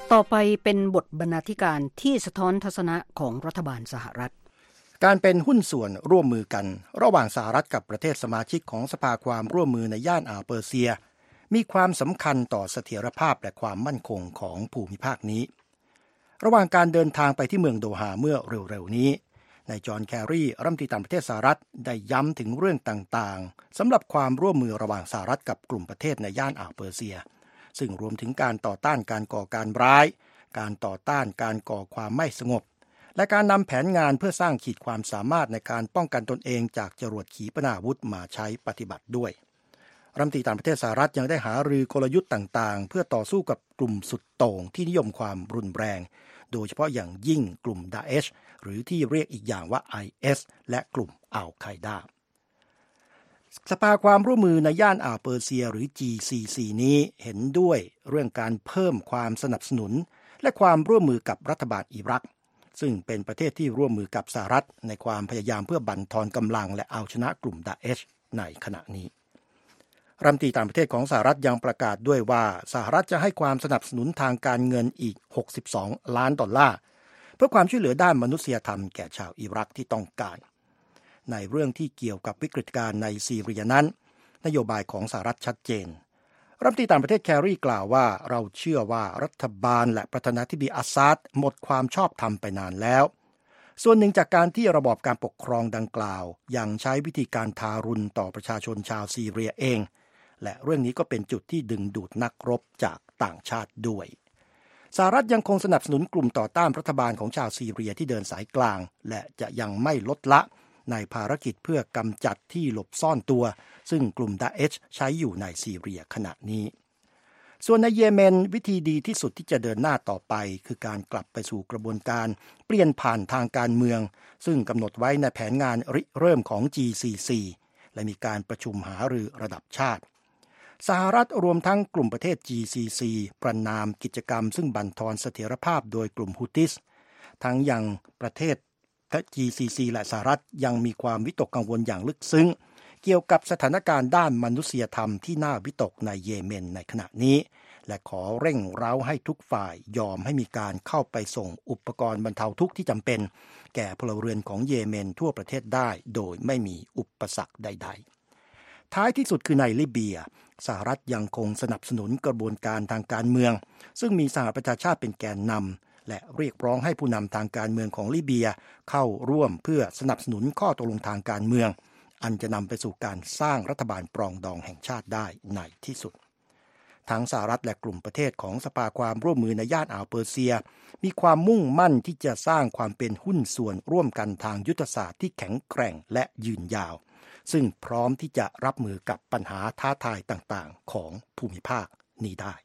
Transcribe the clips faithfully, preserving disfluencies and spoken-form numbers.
ต่อไปเป็นบทบรรณาธิการที่สะท้อนทัศนะของรัฐบาลสหรัฐการเป็นหุ้นส่วนร่วมมือกันระหว่างสหรัฐกับประเทศสมาชิกของสภาความร่วมมือในย่านอ่าวเปอร์เซียมีความสำคัญต่อเสถียรภาพและความมั่นคงของภูมิภาคนี้ระหว่างการเดินทางไปที่เมืองโดฮาเมื่อเร็วๆนี้นายจอห์นแครีรัฐมนตรีต่างประเทศสหรัฐได้ย้ำถึงเรื่องต่างๆสำหรับความร่วมมือระหว่างสหรัฐกับกลุ่มประเทศในย่านอ่าวเปอร์เซียซึ่งรวมถึงการต่อต้านการก่อการร้ายการต่อต้านการก่อความไม่สงบและการนำแผนงานเพื่อสร้างขีดความสามารถในการป้องกันตนเองจากจรวดขีปนาวุธมาใช้ปฏิบัติด้วยรัฐมนตรีต่างประเทศสหรัฐยังได้หารือกลยุทธ์ต่างๆเพื่อต่อสู้กับกลุ่มสุดโต่งที่นิยมความรุนแรงโดยเฉพาะอย่างยิ่งกลุ่มดาเอชหรือที่เรียกอีกอย่างว่า ไอ เอส และกลุ่มอัลไคดาสภาความร่วมมือในย่านอ่าวเปอร์เซียหรือ จี ซี ซี นี้เห็นด้วยเรื่องการเพิ่มความสนับสนุนและความร่วมมือกับรัฐบาลอิรักซึ่งเป็นประเทศที่ร่วมมือกับสหรัฐในความพยายามเพื่อบั่นทอนกำลังและเอาชนะกลุ่มดาเอชในขณะนี้รัฐมนตรีต่างประเทศของสหรัฐยังประกาศด้วยว่าสหรัฐจะให้ความสนับสนุนทางการเงินอีกหกสิบสองล้านดอลลาร์เพื่อความช่วยเหลือด้านมนุษยธรรมแก่ชาวอิรักที่ต้องการในเรื่องที่เกี่ยวกับวิกฤตการณ์ในซีเรียนั้นนโยบายของสหรัฐชัดเจนรัฐมนตรีต่างประเทศแครีกล่าวว่าเราเชื่อว่ารัฐบาลและประธานาธิบดีอัสซาดหมดความชอบธรรมไปนานแล้วส่วนหนึ่งจากการที่ระบอบการปกครองดังกล่าวยังใช้วิธีการทารุณต่อประชาชนชาวซีเรียเองและเรื่องนี้ก็เป็นจุดที่ดึงดูดนักรบจากต่างชาติด้วยสหรัฐยังคงสนับสนุนกลุ่มต่อต้านรัฐบาลของชาวซีเรียที่เดินสายกลางและจะยังไม่ลดละในภารกิจเพื่อกำจัดที่หลบซ่อนตัวซึ่งกลุ่มดาเอชใช้อยู่ในซีเรียขณะนี้ส่วนในเยเมนวิธีดีที่สุดที่จะเดินหน้าต่อไปคือการกลับไปสู่กระบวนการเปลี่ยนผ่านทางการเมืองซึ่งกำหนดไว้ในแผนงานริเริ่มของ จี ซี ซี และมีการประชุมหารือระดับชาติสหรัฐรวมทั้งกลุ่มประเทศ จี ซี ซี ประณามกิจกรรมซึ่งบั่นทอนเสถียรภาพโดยกลุ่มฮุติสทั้งยังประเทศ จี ซี ซี และสหรัฐยังมีความวิตกกังวลอย่างลึกซึ้งเกี่ยวกับสถานการณ์ด้านมนุษยธรรมที่น่าวิตกในเยเมนในขณะนี้และขอเร่งเร้าให้ทุกฝ่ายยอมให้มีการเข้าไปส่งอุปกรณ์บรรเทาทุกข์ที่จำเป็นแก่พลเรือนของเยเมนทั่วประเทศได้โดยไม่มีอุปสรรคใดๆท้ายที่สุดคือในลิเบียสหรัฐยังคงสนับสนุนกระบวนการทางการเมืองซึ่งมีสหประชาชาติเป็นแกนนำและเรียกร้องให้ผู้นำทางการเมืองของลิเบียเข้าร่วมเพื่อสนับสนุนข้อตกลงทางการเมืองอันจะนำไปสู่การสร้างรัฐบาลปรองดองแห่งชาติได้ในที่สุดทั้งสหรัฐและกลุ่มประเทศของสภาความร่วมมือในย่านอ่าวเปอร์เซียมีความมุ่งมั่นที่จะสร้างความเป็นหุ้นส่วนร่วมกันทางยุทธศาสตร์ที่แข็งแกร่งและยืนยาวซึ่งพร้อมที่จะรับมือกับปัญหาท้าทายต่างๆของภูมิภาคนี้ได้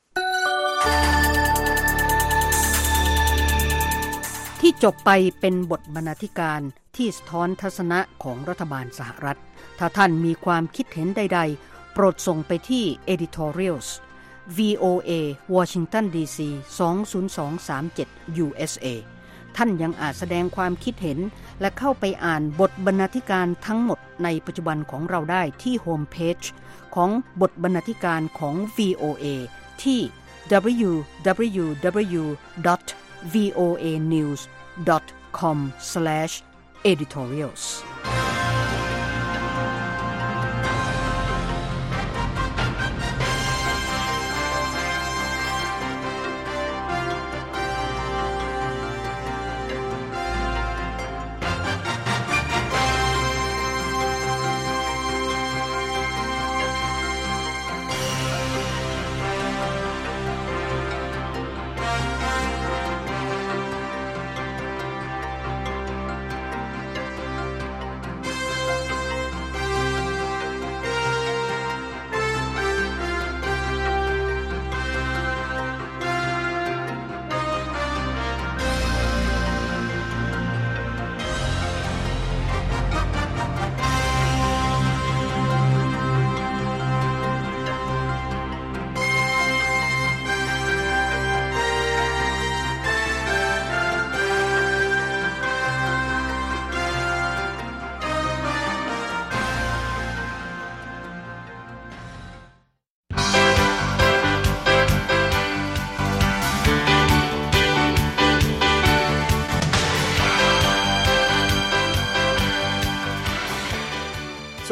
ที่จบไปเป็นบทบรรณาธิการที่สะท้อนทัศนะของรัฐบาลสหรัฐถ้าท่านมีความคิดเห็นใดๆโปรดส่งไปที่ editorials วี โอ เอ Washington ดี ซี สอง ศูนย์ สอง สาม เจ็ด ยู เอส เอ ท่านยังอาจแสดงความคิดเห็นและเข้าไปอ่านบทบรรณาธิการทั้งหมดในปัจจุบันของเราได้ที่โฮมเพจของบทบรรณาธิการของ วี โอ เอ ที่ ดับเบิลยู ดับเบิลยู ดับเบิลยู ดอท วี โอ เอ นิวส์ ดอท คอม สแลช เอดิทอเรียลส์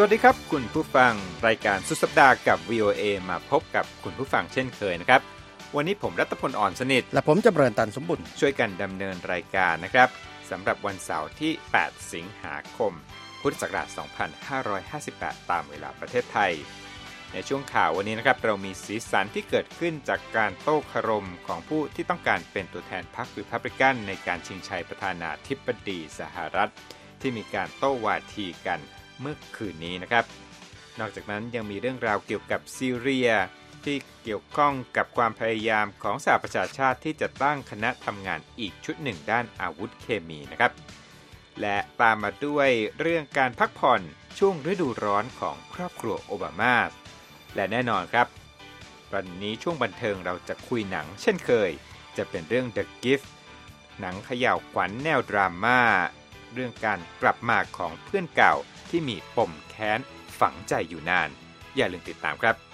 วัสดีครับคุณผู้ฟังรายการสุดสัปดาห์กับ วี โอ เอ มาพบกับคุณผู้ฟังเช่นเคยนะครับวันนี้ผมรัตพลอ่อนสนิทและผมจำเริญตันสมบุญช่วยกันดำเนินรายการนะครับสำหรับวันเสาร์ที่แปดสิงหาคมพุทธศักราชสองพันห้าร้อยห้าสิบแปดตามเวลาประเทศไทยในช่วงข่าววันนี้นะครับเรามีสีสันที่เกิดขึ้นจากการโต้คารมของผู้ที่ต้องการเป็นตัวแทนพรรครีพับลิกันในการชิงชัยประธานาธิบดีสหรัฐที่มีการโต้วาทีกันเมื่อคืนนี้นะครับนอกจากนั้นยังมีเรื่องราวเกี่ยวกับซีเรียที่เกี่ยวข้องกับความพยายามของสหประชาชาติที่จะตั้งคณะทำงานอีกชุดหนึ่งด้านอาวุธเคมีนะครับและตามมาด้วยเรื่องการพักผ่อนช่วงฤดูร้อนของครอบครัวโอบามาและแน่นอนครับวันนี้ช่วงบันเทิงเราจะคุยหนังเช่นเคยจะเป็นเรื่อง The Gift หนังเขย่าวขวัญแนวดราม่าเรื่องการกลับมาของเพื่อนเก่าที่มีปมแค้นฝังใจอยู่นานอย่าลืมติดตามครับ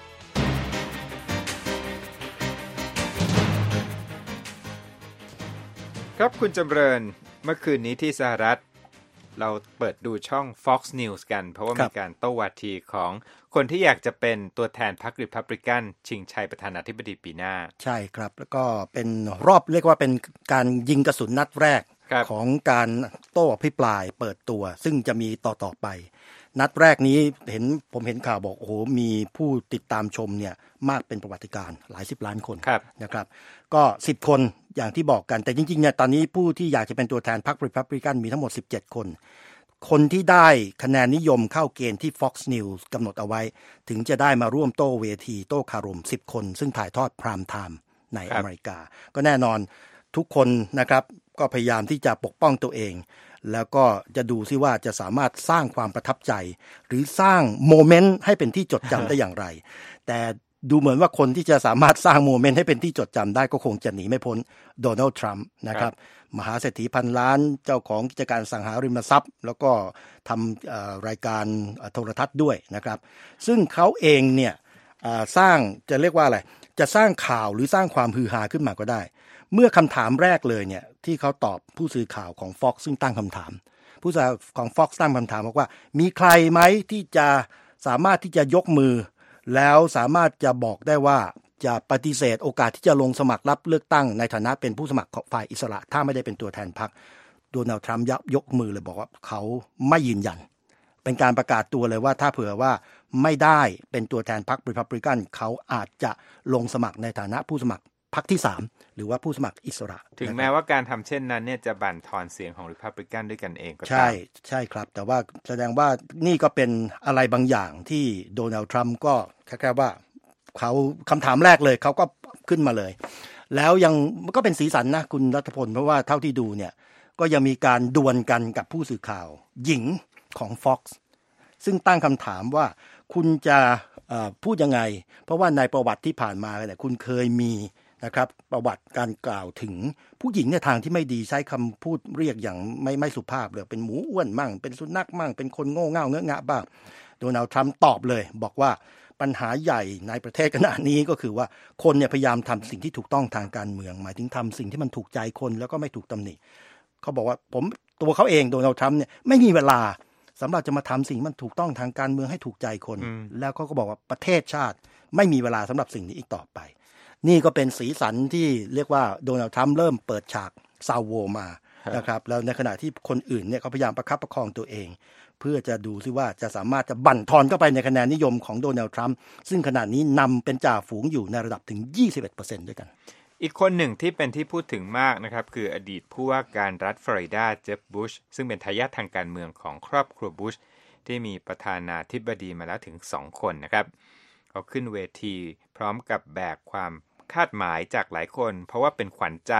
ครับคุณจำเริญเมื่อคืนนี้ที่สหรัฐเราเปิดดูช่อง Fox News กันเพราะว่ามีการโต้วาทีของคนที่อยากจะเป็นตัวแทนพรรครีพับลิกันชิงชัยประธานาธิบดีปีหน้าใช่ครับแล้วก็เป็นรอบเรียกว่าเป็นการยิงกระสุนนัดแรกของการโต้อภิปรายเปิดตัวซึ่งจะมีต่อๆไปนัดแรกนี้เห็นผมเห็นข่าวบอกโอ้โหมีผู้ติดตามชมเนี่ยมากเป็นประวัติการณ์หลายสิบล้านคนนะครับก็สิบคนอย่างที่บอกกันแต่จริงๆเนี่ยตอนนี้ผู้ที่อยากจะเป็นตัวแทนพรรครีพับลิกันมีทั้งหมดสิบเจ็ดคนคนที่ได้คะแนนนิยมเข้าเกณฑ์ที่ Fox News กำหนดเอาไว้ถึงจะได้มาร่วมโต้เวทีโต้คารมสิบคนซึ่งถ่ายทอดพรามไทม์ในอเมริกาก็แน่นอนทุกคนนะครับก็พยายามที่จะปกป้องตัวเองแล้วก็จะดูซิว่าจะสามารถสร้างความประทับใจหรือสร้างโมเมนต์ให้เป็นที่จดจำได้อย่างไรแต่ดูเหมือนว่าคนที่จะสามารถสร้างโมเมนต์ให้เป็นที่จดจำได้ก็คงจะหนีไม่พ้นโดนัลด์ทรัมป์นะครับมหาเศรษฐีพันล้านเจ้าของกิจการสังหาริมทรัพย์แล้วก็ทำรายการโทรทัศน์ด้วยนะครับซึ่งเขาเองเนี่ยสร้างจะเรียกว่าอะไรจะสร้างข่าวหรือสร้างความฮือฮาขึ้นมาก็ได้เมื่อคำถามแรกเลยเนี่ยที่เขาตอบผู้สื่อข่าวของ Fox ซึ่งตั้งคำถามผู้สื่อข่าวของ Fox ตั้งคำถามบอกว่ามีใครไหมที่จะสามารถที่จะยกมือแล้วสามารถจะบอกได้ว่าจะปฏิเสธโอกาสที่จะลงสมัครรับเลือกตั้งในฐานะเป็นผู้สมัครฝ่ายอิสระถ้าไม่ได้เป็นตัวแทนพรรคโดนัลด์ทรัมป์ยกมือเลยบอกว่าเขาไม่ยืนยันเป็นการประกาศตัวเลยว่าถ้าเผื่อว่าไม่ได้เป็นตัวแทนพรรครีพับลิกันเขาอาจจะลงสมัครในฐานะผู้สมัครพรรคที่สามหรือว่าผู้สมัครอิสระถึงแม้ว่าการทำเช่นนั้นเนี่ยจะบั่นทอนเสียงของรีพับลิกันด้วยกันเองก็ตามใช่ใช่ครับแต่ว่าแสดงว่านี่ก็เป็นอะไรบางอย่างที่โดนัลด์ทรัมป์ก็แค่ว่าเขาคำถามแรกเลยเขาก็ขึ้นมาเลยแล้วยังก็เป็นสีสันนะคุณรัฐพลเพราะว่าเท่าที่ดูเนี่ยก็ยังมีการดวลกันกับผู้สื่อข่าวหญิงของ Fox ซึ่งตั้งคำถามว่าคุณจะพูดยังไงเพราะว่าในประวัติที่ผ่านมาเนี่ยคุณเคยมีนะครับประวัติการกล่าวถึงผู้หญิงในทางที่ไม่ดีใช้คำพูดเรียกอย่างไม่ไม่สุภาพเลยเป็นหมูอ้วนมั่งเป็นสุนัขมั่งเป็นคนโง่เง่าเงอะงะบ้างโดนัลด์ทรัมป์ตอบเลยบอกว่าปัญหาใหญ่ในประเทศขณะนี้ก็คือว่าคนเนี่ยพยายามทำสิ่งที่ถูกต้องทางการเมืองหมายถึงทำสิ่งที่มันถูกใจคนแล้วก็ไม่ถูกตำหนิเขาบอกว่าผมตัวเขาเองโดนัลด์ทรัมป์เนี่ยไม่มีเวลาสำหรับจะมาทำสิ่งมันถูกต้องทางการเมืองให้ถูกใจคนแล้วเขาก็บอกว่าประเทศชาติไม่มีเวลาสำหรับสิ่งนี้อีกต่อไปนี่ก็เป็นสีสันที่เรียกว่าโดนัลด์ทรัมป์เริ่มเปิดฉากซาวโวมานะครับแล้วในขณะที่คนอื่นเนี่ยเขาพยายามประคับประคองตัวเองเพื่อจะดูซิว่าจะสามารถจะบั่นทอนเข้าไปในคะแนนนิยมของโดนัลด์ทรัมป์ซึ่งขณะนี้นำเป็นจ่าฝูงอยู่ในระดับถึง ยี่สิบเอ็ดเปอร์เซ็นต์ ด้วยกันอีกคนหนึ่งที่เป็นที่พูดถึงมากนะครับคืออดีตผู้ว่าการรัฐฟลอริดาเจฟบุชซึ่งเป็นทายาททางการเมืองของครอบครัวบุชที่มีประธานาธิบดีมาแล้วถึงสองคนนะครับเขาขึ้นเวทีพร้อมกับแบกความคาดหมายจากหลายคนเพราะว่าเป็นขวัญใจ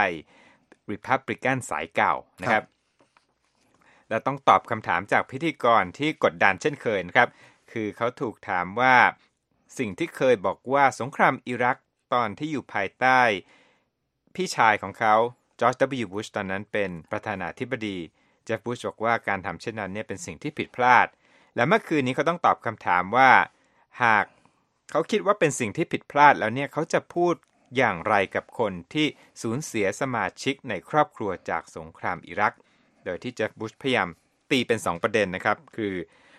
Republican สายเก่านะครับและต้องตอบคำถามจากพิธีกรที่กดดันเช่นเคยนะครับคือเขาถูกถามว่าสิ่งที่เคยบอกว่าสงครามอิรักตอนที่อยู่ภายใต้พี่ชายของเขาจอร์จ ดับเบิลยู บุชตอนนั้นเป็นประธานาธิบดีเจฟบุชบอกว่าการทำเช่นนั้นเนี่ยเป็นสิ่งที่ผิดพลาดและเมื่อคืนนี้เขาต้องตอบคำถามว่าหากเขาคิดว่าเป็นสิ่งที่ผิดพลาดแล้วเนี่ยเขาจะพูดอย่างไรกับคนที่สูญเสียสมาชิกในครอบครัวจากสงครามอิรักโดยที่เจฟบุชพยายามตีเป็นสองประเด็นนะครับคือ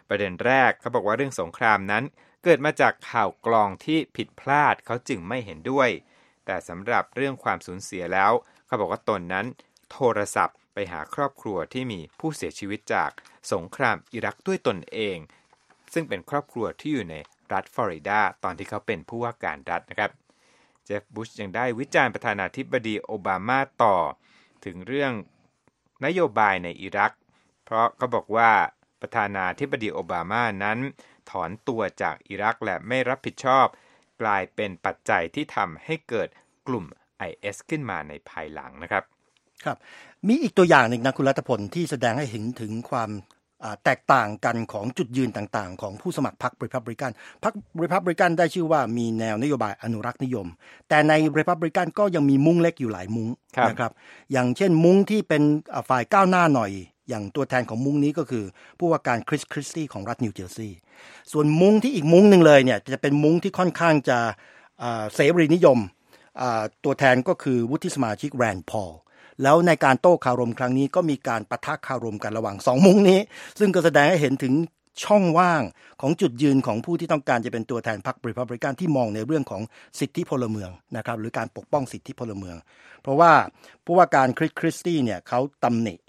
ประเด็นแรกเขาบอกว่าเรื่องสงครามนั้นเกิดมาจากข่าวกลองที่ผิดพลาดเขาจึงไม่เห็นด้วยแต่สำหรับเรื่องความสูญเสียแล้วเขาบอกว่าตนนั้นโทรศัพท์ไปหาครอบครัวที่มีผู้เสียชีวิตจากสงครามอิรักด้วยตนเองซึ่งเป็นครอบครัวที่อยู่ในรัฐฟลอริดาตอนที่เขาเป็นผู้ว่าการรัฐนะครับเจฟบุชยังได้วิจารณ์ประธานาธิบดีโอบามาต่อถึงเรื่องนโยบายในอิรักเพราะเขาบอกว่าประธานาธิบดีโอบามานั้นถอนตัวจากอิรักและไม่รับผิดชอบกลายเป็นปัจจัยที่ทำให้เกิดกลุ่ม ไอ เอส ขึ้นมาในภายหลังนะครับครับมีอีกตัวอย่างหนึ่งนะคุณรัตพลที่แสดงให้เห็นถึงความแตกต่างกันของจุดยืนต่างๆของผู้สมัครพรรครีพับลิกันพรรครีพับลิกันได้ชื่อว่ามีแนวนโยบายอนุรักษ์นิยมแต่ในรีพับลิกันก็ยังมีมุ้งเล็กอยู่หลายมุ้งนะครับอย่างเช่นมุ้งที่เป็นฝ่ายก้าวหน้าหน่อยอย่างตัวแทนของมุ้งนี้ก็คือผู้ว่าการคริสคริสตี้ของรัฐนิวเจอร์ซีย์ส่วนมุ้งที่อีกมุ้งนึงเลยเนี่ยจะเป็นมุ้งที่ค่อนข้างจะเสรีนิยมตัวแทนก็คือวุฒิสมาชิกแรนด์พอลแล้วในการโต้คารมครั้งนี้ก็มีการปะทะคารมกันระหว่างสองมุ้งนี้ซึ่งก็แสดงให้เห็นถึงช่องว่างของจุดยืนของผู้ที่ต้องการจะเป็นตัวแทนพรรครีพับลิกันที่มองในเรื่องของสิทธิพลเมืองนะครับหรือการปกป้องสิทธิพลเมืองเพราะว่าผู้ว่าการคริสคริสตี้เนี่ยเขาตำหนิ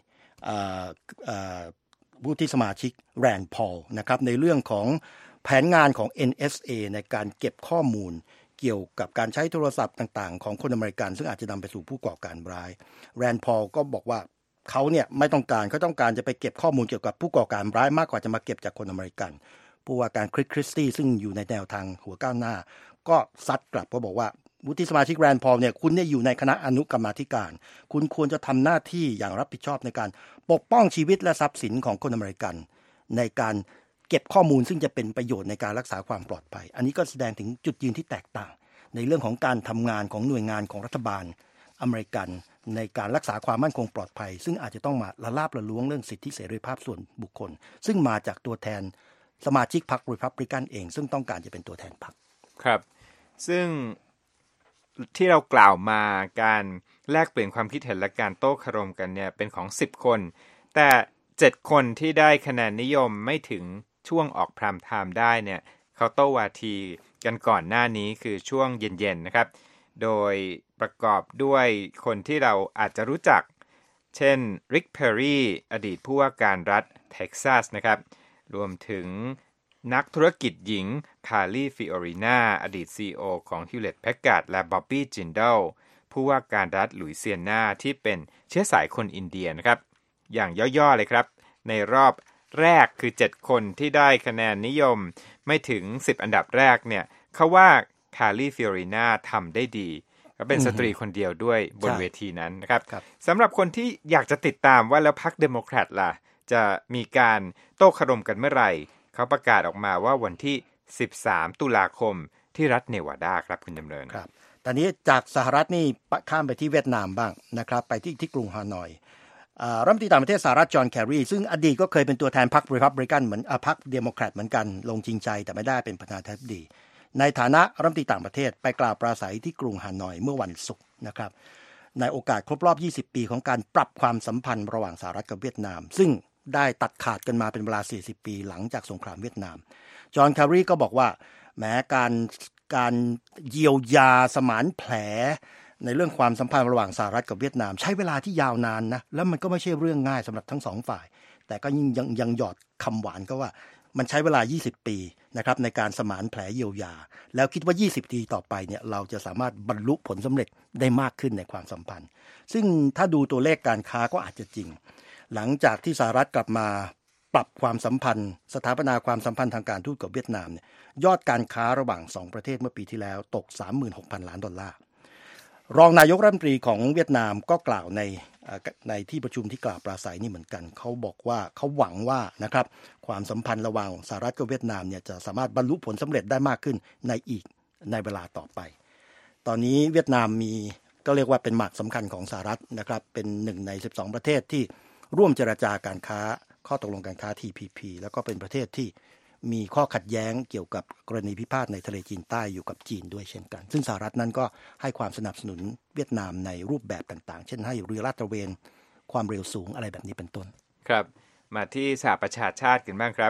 ผู้ที่สมาชิกแรนด์พอลนะครับในเรื่องของแผนงานของ เอ็น เอส เอ ในการเก็บข้อมูลเกี่ยวกับการใช้โทรศัพท์ต่างๆของคนอเมริกันซึ่งอาจจะนำไปสู่ผู้ก่อการร้ายแรนด์พอลก็บอกว่าเขาเนี่ยไม่ต้องการเขาต้องการจะไปเก็บข้อมูลเกี่ยวกับผู้ก่อการร้ายมากกว่าจะมาเก็บจากคนอเมริกันผู้ว่าการคริสคริสตี้ซึ่งอยู่ในแนวทางหัวก้าวหน้าก็ซัดกลับก็บอกว่าวุฒิสมาชิกแรนด์พอลเนี่ยคุณเนี่ยอยู่ในคณะอนุกรรมาธิการคุณควรจะทำหน้าที่อย่างรับผิดชอบในการปกป้องชีวิตและทรัพย์สินของคนอเมริกันในการเก็บข้อมูลซึ่งจะเป็นประโยชน์ในการรักษาความปลอดภัยอันนี้ก็แสดงถึงจุดยืนที่แตกต่างในเรื่องของการทำงานของหน่วยงานของรัฐบาลอเมริกันในการรักษาความมั่นคงปลอดภัยซึ่งอาจจะต้องมาละลาบละล้วงเรื่องสิทธิเสรีภาพส่วนบุคคลซึ่งมาจากตัวแทนสมาชิกพรรครีพับลิกันเองซึ่งต้องการจะเป็นตัวแทนพรรคครับซึ่งที่เรากล่าวมาการแลกเปลี่ยนความคิดเห็นและการโต้คารมกันเนี่ยเป็นของสิบคนแต่เจ็ดคนที่ได้คะแนนนิยมไม่ถึงช่วงออกพรามไทม์ได้เนี่ยเขาโต้วาทีกันก่อนหน้านี้คือช่วงเย็นๆนะครับโดยประกอบด้วยคนที่เราอาจจะรู้จักเช่นริกเพอร์รีอดีตผู้ว่าการรัฐเท็กซัสนะครับรวมถึงนักธุรกิจหญิงคาร์ลีฟิโอรินาอดีต ซี อี โอ ของ Hewlett Packard และบ๊อบบี้จินเดลผู้ว่าการรัฐลุยเซียนาที่เป็นเชื้อสายคนอินเดียนะครับอย่างย่อๆเลยครับในรอบแรกคือเจ็ดคนที่ได้คะแนนนิยมไม่ถึงสิบอันดับแรกเนี่ยเขาว่าคาร์ลีฟิโอรินาทำได้ดีก็เป็นสตรีคนเดียวด้วยบนเวทีนั้นนะครับสำหรับคนที่อยากจะติดตามว่าแล้วพรรคเดโมแครตล่ะจะมีการโต้คารมกันเมื่อไหร่เขาประกาศออกมาว่าวันที่สิบสามตุลาคมที่รัฐเนวาดาครับคุณดำเนินครับตอนนี้จากสหรัฐนี่ข้ามไปที่เวียดนามบ้างนะครับไปที่ที่กรุงฮานอยรัฐมนตรีต่างประเทศสหรัฐจอห์นแครีซึ่งอดีตก็เคยเป็นตัวแทนพรรครีพับลิกันเหมือนพรรคเดโมแครตเหมือนกันลงจริงใจแต่ไม่ได้เป็นประธานาธิบดีในฐานะรัฐมนตรีต่างประเทศไปกล่าวปราศัยที่กรุงฮานอยเมื่อวันศุกร์นะครับในโอกาสครบรอบยี่สิบปีของการปรับความสัมพันธ์ระหว่างสหรัฐกับเวียดนามซึ่งได้ตัดขาดกันมาเป็นเวลาสี่สิบปีหลังจากสงครามเวียดนามจอห์นแครีก็บอกว่าแม้การการเยียวยาสมานแผลในเรื่องความสัมพันธ์ระหว่างสหรัฐกับเวียดนามใช้เวลาที่ยาวนานนะแล้วมันก็ไม่ใช่เรื่องง่ายสำหรับทั้งสองฝ่ายแต่ก็ยังยังยังหยอดคำหวานก็ว่ามันใช้เวลายี่สิบปีนะครับในการสมานแผลเยียวยาแล้วคิดว่ายี่สิบปีต่อไปเนี่ยเราจะสามารถบรรลุผลสำเร็จได้มากขึ้นในความสัมพันธ์ซึ่งถ้าดูตัวเลขการค้าก็อาจจะจริงหลังจากที่สหรัฐกลับมาปรับความสัมพันธ์สถาปนาความสัมพันธ์ทางการทูตกับเวียดนามเนี่ยยอดการค้าระหว่างสองประเทศเมื่อปีที่แล้วตก สามหมื่นหกพัน ล้านดอลลาร์รองนายกรัฐมนตรีของเวียดนามก็กล่าวในในที่ประชุมที่กล่าวปราศัยนี่เหมือนกันเขาบอกว่าเขาหวังว่านะครับความสัมพันธ์ระหว่างสหรัฐกับเวียดนามเนี่ยจะสามารถบรรลุผลสำเร็จได้มากขึ้นในอีกในเวลาต่อไปตอนนี้เวียดนามมีก็เรียกว่าเป็นหมากสำคัญของสหรัฐนะครับเป็นหนึ่งในสิบสองประเทศที่ร่วมเจรจาการค้าข้อตกลงการค้า ที พี พี แล้วก็เป็นประเทศที่มีข้อขัดแย้งเกี่ยวกับกรณีพิพาทในทะเลจีนใต้อยู่กับจีนด้วยเช่นกันซึ่งสหรัฐนั้นก็ให้ความสนับสนุนเวียดนามในรูปแบบต่างๆเช่นให้เรือลาดตระเวนความเร็วสูงอะไรแบบนี้เป็นต้นครับมาที่สหประชาชาติกันบ้างครับ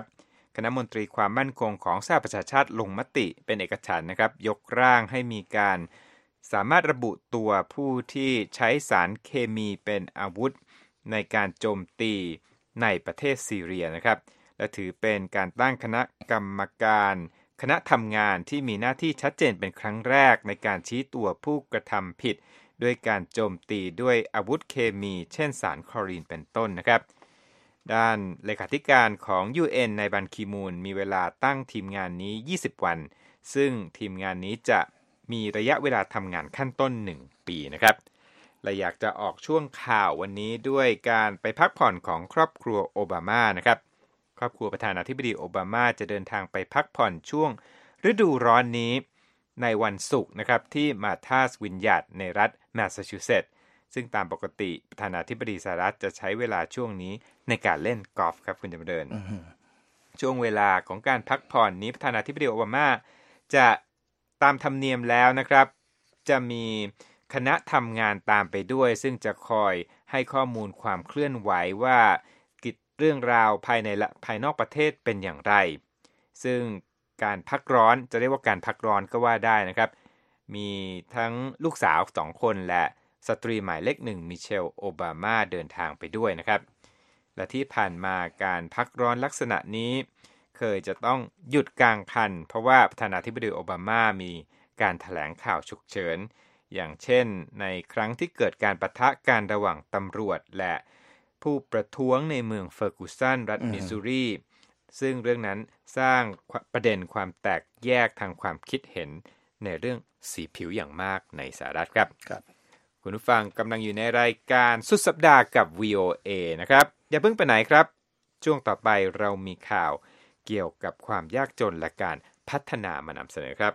คณะมนตรีความมั่นคงของสหประชาชาติลงมติเป็นเอกฉันท์นะครับยกร่างให้มีการสามารถระบุตัวผู้ที่ใช้สารเคมีเป็นอาวุธในการโจมตีในประเทศซีเรียนะครับและถือเป็นการตั้งคณะกรรมการคณะทำงานที่มีหน้าที่ชัดเจนเป็นครั้งแรกในการชี้ตัวผู้กระทำผิดด้วยการโจมตีด้วยอาวุธเคมีเช่นสารคลอรีนเป็นต้นนะครับด้านเลขาธิการของ ยู เอ็น ในบันคีมูนมีเวลาตั้งทีมงานนี้ยี่สิบวันซึ่งทีมงานนี้จะมีระยะเวลาทำงานขั้นต้นหนึ่งปีนะครับและอยากจะออกช่วงข่าววันนี้ด้วยการไปพักผ่อนของครอบครัวโอบามานะครับครอบครัวประธานาธิบดีโอบามาจะเดินทางไปพักผ่อนช่วงฤดูร้อนนี้ในวันศุกร์นะครับที่มาธาสวินยาร์ดในรัฐแมสซาชูเซตส์ซึ่งตามปกติประธานาธิบดีสหรัฐจะใช้เวลาช่วงนี้ในการเล่นกอล์ฟครับคุณจำเริญ uh-huh. ช่วงเวลาของการพักผ่อนนี้ประธานาธิบดีโอบามาจะตามธรรมเนียมแล้วนะครับจะมีคณะทำงานตามไปด้วยซึ่งจะคอยให้ข้อมูลความเคลื่อนไหวว่ากิจเรื่องราวภายในและภายนอกประเทศเป็นอย่างไรซึ่งการพักร้อนจะเรียกว่าการพักร้อนก็ว่าได้นะครับมีทั้งลูกสาวสองคนและสตรีหมายเลขหนึ่งมิเชลโอบามาเดินทางไปด้วยนะครับและที่ผ่านมาการพักร้อนลักษณะนี้เคยจะต้องหยุดกลางคันเพราะว่าประธานาธิบดีโอบามามีการแถลงข่าวฉุกเฉินอย่างเช่นในครั้งที่เกิดการปะทะกันระหว่างตำรวจและผู้ประท้วงในเมืองเฟอร์กูสันรัฐมิสซูรีซึ่งเรื่องนั้นสร้างประเด็นความแตกแยกทางความคิดเห็นในเรื่องสีผิวอย่างมากในสหรัฐครับครับคุณผู้ฟังกำลังอยู่ในรายการสุดสัปดาห์กับ วี โอ เอ นะครับอย่าเพิ่งไปไหนครับช่วงต่อไปเรามีข่าวเกี่ยวกับความยากจนและการพัฒนามานำเสนอครับ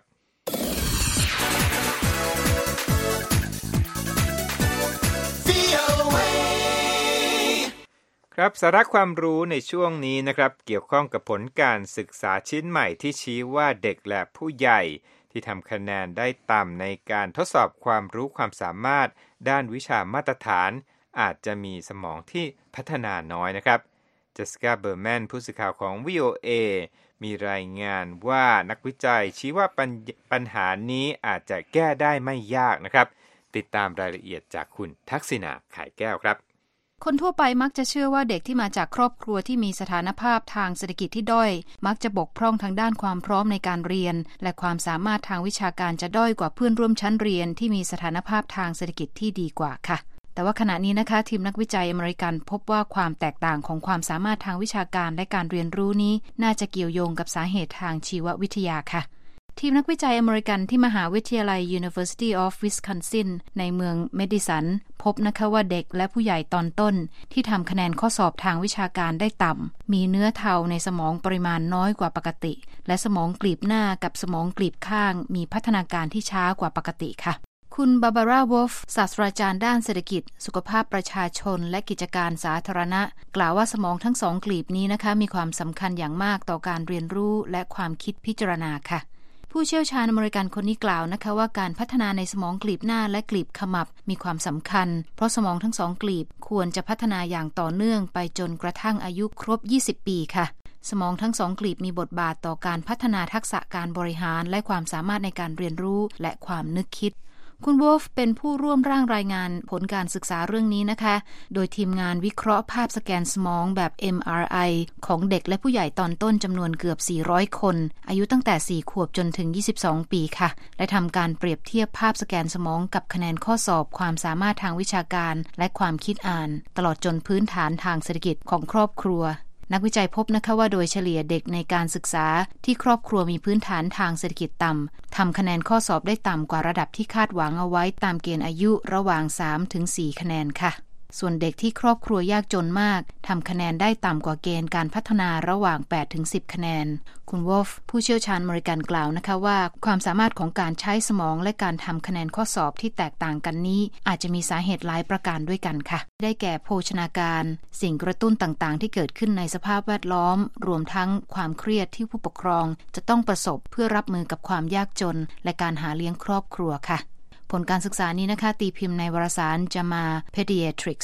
ครับสาระความรู้ในช่วงนี้นะครับเกี่ยวข้องกับผลการศึกษาชิ้นใหม่ที่ชี้ว่าเด็กและผู้ใหญ่ที่ทำคะแนนได้ต่ำในการทดสอบความรู้ความสามารถด้านวิชามาตรฐานอาจจะมีสมองที่พัฒนาน้อยนะครับเจสสิก้าเบอร์แมนผู้สื่อข่าวของ วี โอ เอ มีรายงานว่านักวิจัยชี้ว่าปัญ, ปัญหานี้อาจจะแก้ได้ไม่ยากนะครับติดตามรายละเอียดจากคุณทักษิณาขายแก้วครับคนทั่วไปมักจะเชื่อว่าเด็กที่มาจากครอบครัวที่มีสถานภาพทางเศรษฐกิจที่ด้อยมักจะบกพร่องทางด้านความพร้อมในการเรียนและความสามารถทางวิชาการจะด้อยกว่าเพื่อนร่วมชั้นเรียนที่มีสถานภาพทางเศรษฐกิจที่ดีกว่าค่ะแต่ว่าขณะนี้นะคะทีมนักวิจัยอเมริกันพบว่าความแตกต่างของความสามารถทางวิชาการและการเรียนรู้นี้น่าจะเกี่ยวโยงกับสาเหตุทางชีววิทยาค่ะทีมนักวิจัยอเมริกันที่มหาวิทยาลัย University of Wisconsin ในเมืองเมดิสันพบนะคะว่าเด็กและผู้ใหญ่ตอนต้นที่ทำคะแนนข้อสอบทางวิชาการได้ต่ำมีเนื้อเทาในสมองปริมาณน้อยกว่าปกติและสมองกลีบหน้ากับสมองกลีบข้างมีพัฒนาการที่ช้ากว่าปกติค่ะคุณบาบาร่าวอล์ฟศาสตราจารย์ด้านเศรษฐกิจสุขภาพประชาชนและกิจการสาธารณะกล่าวว่าสมองทั้งสองกลีบนี้นะคะมีความสำคัญอย่างมากต่อการเรียนรู้และความคิดพิจารณาค่ะผู้เชี่ยวชาญอเมริกันคนนี้กล่าวนะคะว่าการพัฒนาในสมองกลีบหน้าและกลีบขมับมีความสำคัญเพราะสมองทั้งสองกลีบควรจะพัฒนาอย่างต่อเนื่องไปจนกระทั่งอายุครบยี่สิบปีค่ะสมองทั้งสองกลีบมีบทบาทต่อการพัฒนาทักษะการบริหารและความสามารถในการเรียนรู้และความนึกคิดคุณวอลฟ์เป็นผู้ร่วมร่างรายงานผลการศึกษาเรื่องนี้นะคะโดยทีมงานวิเคราะห์ภาพสแกนสมองแบบ เอ็ม อาร์ ไอ ของเด็กและผู้ใหญ่ตอนต้นจำนวนเกือบสี่ร้อยคนอายุตั้งแต่สี่ขวบจนถึงยี่สิบสองปีค่ะและทำการเปรียบเทียบภาพสแกนสมองกับคะแนนข้อสอบความสามารถทางวิชาการและความคิดอ่านตลอดจนพื้นฐานทางเศรษฐกิจของครอบครัวนักวิจัยพบนะคะว่าโดยเฉลี่ยเด็กในการศึกษาที่ครอบครัวมีพื้นฐานทางเศรษฐกิจต่ำทำคะแนนข้อสอบได้ต่ำกว่าระดับที่คาดหวังเอาไว้ตามเกณฑ์อายุระหว่าง สามถึงสี่ คะแนนค่ะส่วนเด็กที่ครอบครัวยากจนมากทำคะแนนได้ต่ำกว่าเกณฑ์การพัฒนาระหว่าง แปดถึงสิบ คะแนนคุณวอลฟ์ผู้เชี่ยวชาญอเมริกันกล่าวนะคะว่าความสามารถของการใช้สมองและการทำคะแนนข้อสอบที่แตกต่างกันนี้อาจจะมีสาเหตุหลายประการด้วยกันค่ะได้แก่โภชนาการสิ่งกระตุ้นต่างๆที่เกิดขึ้นในสภาพแวดล้อมรวมทั้งความเครียดที่ผู้ปกครองจะต้องประสบเพื่อรับมือกับความยากจนและการหาเลี้ยงครอบครัวค่ะผลการศึกษานี้นะคะตีพิมพ์ในวารสาร JAMA Pediatrics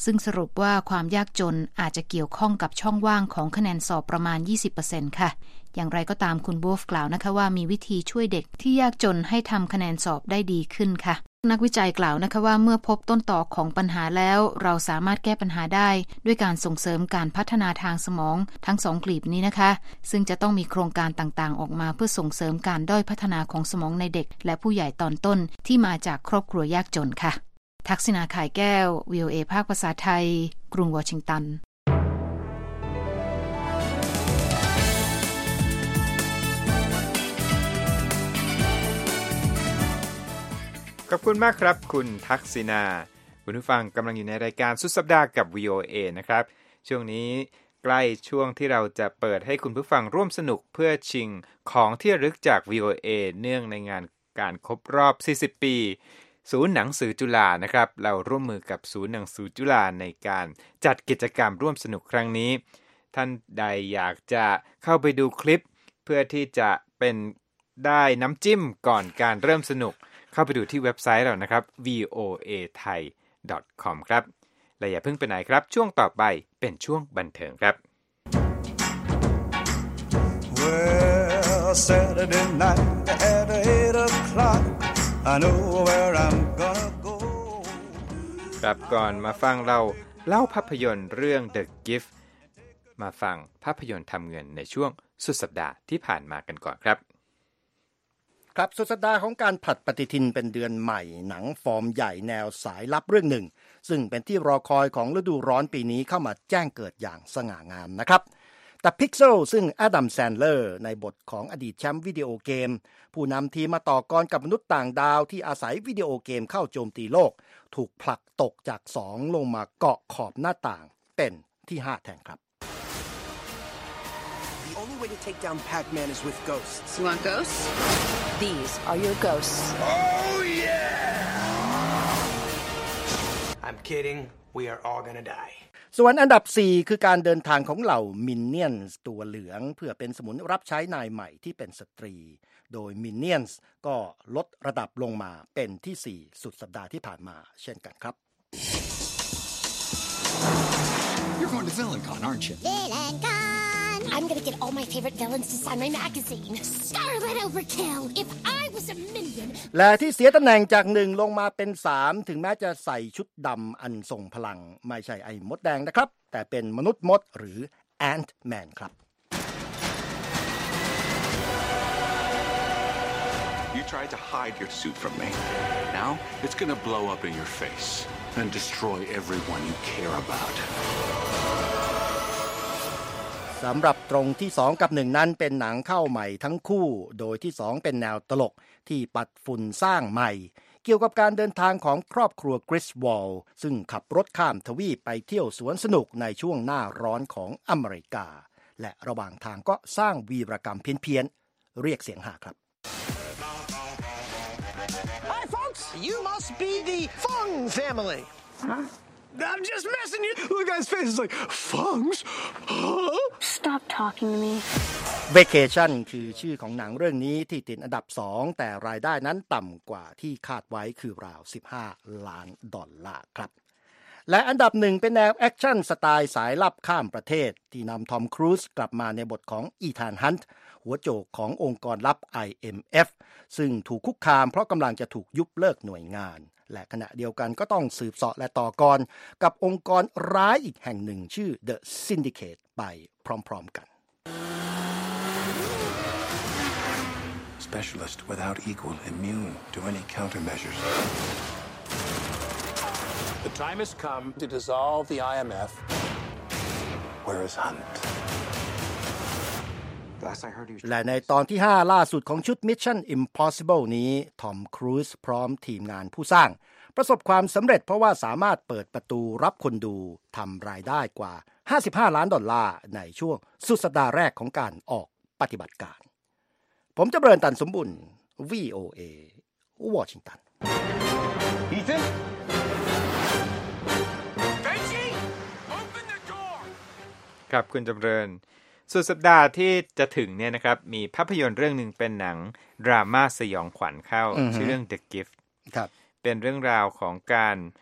ซึ่งสรุปว่าความยากจนอาจจะเกี่ยวข้องกับช่องว่างของคะแนนสอบประมาณ ยี่สิบเปอร์เซ็นต์ ค่ะอย่างไรก็ตามคุณบูฟกล่าวนะคะว่ามีวิธีช่วยเด็กที่ยากจนให้ทำคะแนนสอบได้ดีขึ้นค่ะนักวิจัยกล่าวนะคะว่าเมื่อพบต้นตอของปัญหาแล้วเราสามารถแก้ปัญหาได้ด้วยการส่งเสริมการพัฒนาทางสมองทั้งสองกลีบนี้นะคะซึ่งจะต้องมีโครงการต่างๆออกมาเพื่อส่งเสริมการด้อยพัฒนาของสมองในเด็กและผู้ใหญ่ตอนต้นที่มาจากครอบครัวยากจนค่ะทักษิณา ข่ายแก้ว วี โอ เอ ภาคภาษาไทยกรุงวอชิงตันขอบคุณมากครับคุณทักษิณาคุณผู้ฟังกำลังอยู่ในรายการสุดสัปดาห์กับ วี โอ เอ นะครับช่วงนี้ใกล้ช่วงที่เราจะเปิดให้คุณผู้ฟังร่วมสนุกเพื่อชิงของที่ระลึกจาก วี โอ เอ เนื่องในงานการครบรอบสี่สิบปีศูนย์หนังสือจุฬานะครับเราร่วมมือกับศูนย์หนังสือจุฬาในการจัดกิจกรรมร่วมสนุกครั้งนี้ท่านใดอยากจะเข้าไปดูคลิปเพื่อที่จะเป็นได้น้ำจิ้มก่อนการเริ่มสนุกเข้าไปดูที่เว็บไซต์เรานะครับ วี โอ เอ ไทย ดอท คอม ครับและอย่าเพิ่งไปไหนครับช่วงต่อไปเป็นช่วงบันเทิงครับ Well, Saturday night at eight o'clock I know where I'm gonna go ครับก่อนมาฟังเราเล่าภาพยนตร์เรื่อง The Gift มาฟังภาพยนตร์ทำเงินในช่วงสุดสัปดาห์ที่ผ่านมากันก่อนครับครับสุดสัปดาห์ของการผลัดปฏิทินเป็นเดือนใหม่หนังฟอร์มใหญ่แนวสายลับเรื่องหนึ่งซึ่งเป็นที่รอคอยของฤดูร้อนปีนี้เข้ามาแจ้งเกิดอย่างสง่างามนะครับแต่ Pixel ซึ่งแอดัมแซนเลอร์ในบทของอดีตแชมป์วิดีโอเกมผู้นำทีมมาต่อกรกับมนุษย์ต่างดาวที่อาศัยวิดีโอเกมเข้าโจมตีโลกถูกผลักตกจากสองลงมาเกาะขอบหน้าต่างเป็นที่ห้าแทนครับ The only way to take down Pac-Man is with ghosts. You want ghosts? These are your ghosts. Oh, yeah! I'm kidding. We are all gonna die. ส่วนอันดับสี่คือการเดินทางของเหล่ามินเนี่ยนส์ตัวเหลืองเพื่อเป็นสมุนรับใช้นายใหม่ที่เป็นสตรีโดยมินเนี่ยนส์ก็ลดระดับลงมาเป็นที่สี่สุดสัปดาห์ที่ผ่านมาเช่นกันครับ You're going to VillainCon, aren't you? VillainCon!I'm gonna get all my favorite villains to sign my magazine. Scarlet Overkill! If I was a minion... และที่เสียตำแหน่งจากหนึ่งลงมาเป็นสามถึงแม้จะใส่ชุดดำอันทรงพลังไม่ใช่ไอ้มดแดงนะครับแต่เป็นมนุษย์มดหรือ Ant-Man ครับ You tried to hide your suit from me. Now it's gonna blow up in your face and destroy everyone you care about. สำหรับตรงที่สองกับหนึ่งนั้นเป็นหนังเข้าใหม่ทั้งคู่โดยที่สองเป็นแนวตลกที่ปัดฝุ่นสร้างใหม่เกี่ยวกับการเดินทางของครอบครัวกริสวอลซึ่งขับรถข้ามทวีปไปเที่ยวสวนสนุกในช่วงหน้าร้อนของอเมริกาและระหว่างทางก็สร้างวีรกรรมเพี้ยนๆเรียกเสียงฮาครับ Hi, folks! You must be the Fung family. Huh?I'm just messing you. Look, guy's face is like, Fungs? Huh? Stop talking to me. Vacation คือชื่อของหนังเรื่องนี้ที่ติดอันดับสองแต่รายได้นั้นต่ำกว่าที่คาดไว้คือราวสิบห้าล้านดอลลาร์ครับและอันดับหนึ่งเป็นแนวแอคชั่นสไตล์สายลับข้ามประเทศที่นำทอมครูซกลับมาในบทของอีธานฮันต์หัวโจกขององค์กรลับ ไอ เอ็ม เอฟ ซึ่งถูกคุกคามเพราะกำลังจะถูกยุบเลิกหน่วยงานและขณะเดียวกันก็ต้องสืบเสาะและต่อกรกับองค์กรร้ายอีกแห่งหนึ่งชื่อ The Syndicate ไปพร้อมๆกัน Specialist without equal, immune to any countermeasures. The time has come to dissolve the ไอ เอ็ม เอฟ. Where is Hunt? และในตอนที่ห้าล่าสุดของชุด Mission Impossible นี้ทอมครูซพร้อมทีมงานผู้สร้างประสบความสำเร็จเพราะว่าสามารถเปิดประตูรับคนดูทำรายได้กว่าห้าสิบห้าล้านดอลลาร์ในช่วงสุดสัปดาห์แรกของการออกปฏิบัติการผมจะเบิร์นตันสมบุญ วี โอ เอ วอชิงตัน Ethan? Benji? Open the door! ครับคุณจำเริญสุดสัปดาห์ที่จะถึงเนี่ยนะครับมีภาพยนตร์เรื่องหนึ่งเป็นหนังดราม่าสยองขวัญเข้าชื่อเรื่อง The Gift ครับเป็นเรื่องราวของการ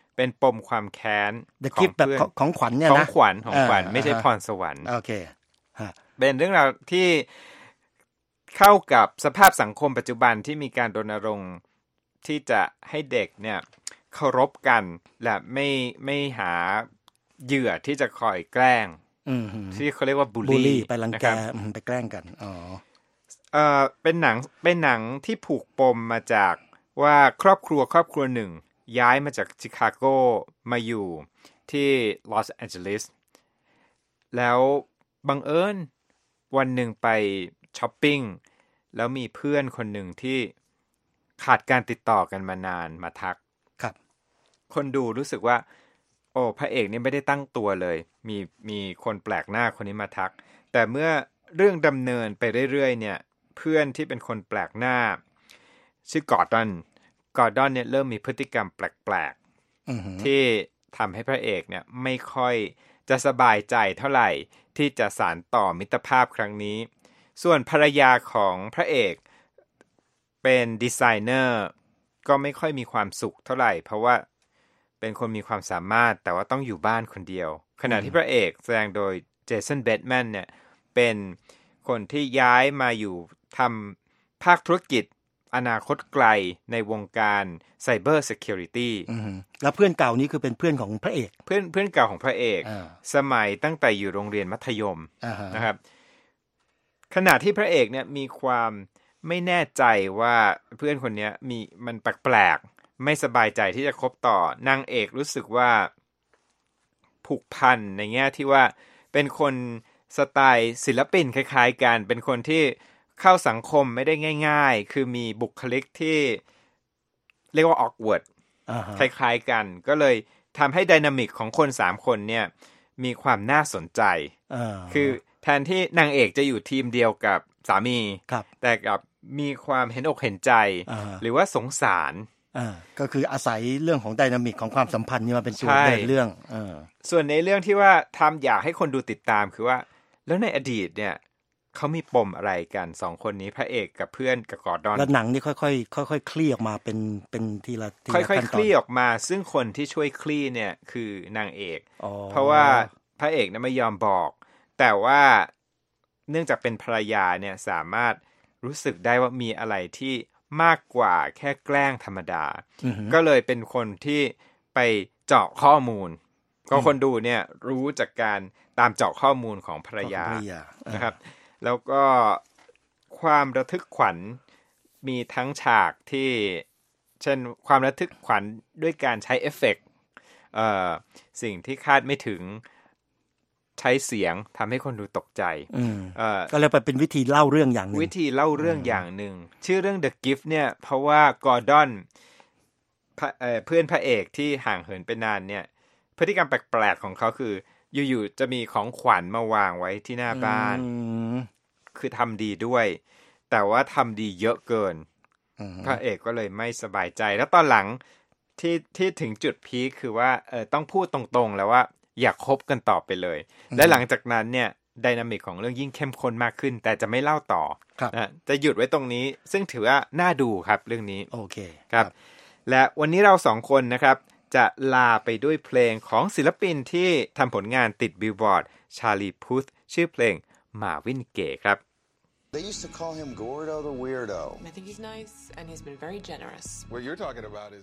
เป็นปมความแค้น The Gift แบบของขวัญเนี่ยนะของขวัญของขวัญไม่ใช่พรสวรรค์โอเคเป็นเรื่องราวที่เข้ากับสภาพสังคมปัจจุบันที่มีการรณรงค์ที่จะให้เด็กเนี่ยเคารพกันและไม่ไม่หาเหยื่อที่จะคอยแกล้งที่เขาเรียกว่าบูลลี่ไปรังแกไปแกล้งกันอ๋อเอ่อเป็นหนังเป็นหนังที่ผูกปมมาจากว่าครอบครัวครอบครัวหนึ่งย้ายมาจากชิคาโกมาอยู่ที่ลอสแอนเจลิสแล้วบังเอิญวันหนึ่งไปช้อปปิ้งแล้วมีเพื่อนคนหนึ่งที่ขาดการติดต่อกันมานานมาทักครับคนดูรู้สึกว่าโอ้พระเอกนี่ไม่ได้ตั้งตัวเลยมีมีคนแปลกหน้าคนนี้มาทักแต่เมื่อเรื่องดำเนินไปเรื่อยๆเนี่ยเพื่อนที่เป็นคนแปลกหน้าชื่อกอร์ดอนกอร์ดอนเนี่ยเริ่มมีพฤติกรรมแปลกๆที่ทำให้พระเอกเนี่ยไม่ค่อยจะสบายใจเท่าไหร่ที่จะสานต่อมิตรภาพครั้งนี้ส่วนภรรยาของพระเอกเป็นดีไซเนอร์ก็ไม่ค่อยมีความสุขเท่าไหร่เพราะว่าเป็นคนมีความสามารถแต่ว่าต้องอยู่บ้านคนเดียวขณะที่พระเอกแสดงโดยเจสัน เบธแมนเนี่ยเป็นคนที่ย้ายมาอยู่ทำภาคธุรกิจอนาคตไกลในวงการไซเบอร์ซิเคียวริตี้แล้วเพื่อนเก่านี้คือเป็นเพื่อนของพระเอกเพื่อนเพื่อนเก่าของพระเอกสมัยตั้งแต่อยู่โรงเรียนมัธยมนะครับขณะที่พระเอกเนี่ยมีความไม่แน่ใจว่าเพื่อนคนนี้มีมันแปลกๆไม่สบายใจที่จะคบต่อนางเอกรู้สึกว่าผูกพันในแง่ที่ว่าเป็นคนสไตล์ศิลปินคล้ายๆกันเป็นคนที่เข้าสังคมไม่ได้ง่ายๆคือมีบุคลิกที่เรียกว่า awkward คล้ายๆกันก็เลยทำให้ไดนามิกของคนสามคนเนี่ยมีความน่าสนใจคือแทนที่นางเอกจะอยู่ทีมเดียวกับสามีแต่กับมีความเห็นอกเห็นใจหรือว่าสงสารก็คืออาศัยเรื่องของไดนามิกของความสัมพันธ์นี่มาเป็นตัวเดินเรื่องส่วนในเรื่องที่ว่าทำอยากให้คนดูติดตามคือว่าแล้วในอดีตเนี่ยเขามีปมอะไรกันสองคนนี้พระเอกกับเพื่อนกับกอร์ดอนแล้วหนังนี่ค่อยๆค่อยๆคลี่ออกมาเป็นเป็นทีละทีละค่อยๆคลี่ออกมาซึ่งคนที่ช่วยคลี่เนี่ยคือนางเอกเพราะว่าพระเอกเนี่ยไม่ยอมบอกแต่ว่าเนื่องจากเป็นภรรยาเนี่ยสามารถรู้สึกได้ว่ามีอะไรที่มากกว่าแค่แกล้งธรรมดาก็เลยเป็นคนที่ไปเจาะข้อมูลก็คนดูเนี่ยรู้จากการตามเจาะข้อมูลของภรรยานะครับแล้วก็ความระทึกขวัญมีทั้งฉากที่เช่นความระทึกขวัญด้วยการใช้เอฟเฟกต์เอ่อสิ่งที่คาดไม่ถึงใช้เสียงทำให้คนดูตกใจก็เลยไปเป็นวิธีเล่าเรื่องอย่างนึงวิธีเล่าเรื่องอย่างหนึ่งชื่อเรื่อง The Gift เนี่ยเพราะว่ากอร์ดอนเพื่อนพระเอกที่ห่างเหินไปนานเนี่ยพฤติกรรมแปลกๆของเขาคืออยู่ๆจะมีของขวัญมาวางไว้ที่หน้าบ้านคือทำดีด้วยแต่ว่าทำดีเยอะเกินพระเอกก็เลยไม่สบายใจแล้วตอนหลังที่ที่ถึงจุดพีคคือว่าเออต้องพูดตรงๆแล้วว่าอยากคบกันต่อไปเลยและหลังจากนั้นเนี่ยไดนามิกของเรื่องยิ่งเข้มข้นมากขึ้นแต่จะไม่เล่าต่อนะจะหยุดไว้ตรงนี้ซึ่งถือว่าน่าดูครับเรื่องนี้โอเคครับและวันนี้เราสองคนนะครับจะลาไปด้วยเพลงของศิลปินที่ทำผลงานติดบิลบอร์ดชาลีพุธชื่อเพลงมาวินเกย์ครับ They used to call him Gordo the Weirdo. I think he's nice and he's been very generous. What you're talking about is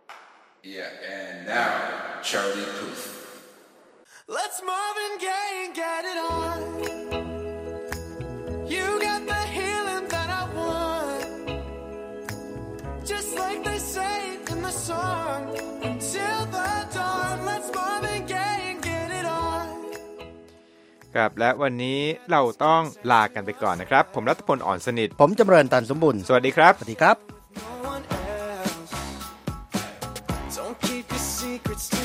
Yeah, and now Charlie Puth.Let's Marvin Gaye and get it on. You got the healing that I want. Just like they say in the song. Until the dawn, let's Marvin Gaye and get it on. ครับและวันนี้เราต้องลากันไปก่อนนะครับผมรัตพลอ่อนสนิทผมจำเริญตันสมบุญสวัสดีครับสวัสดีครับ Don't keep your secrets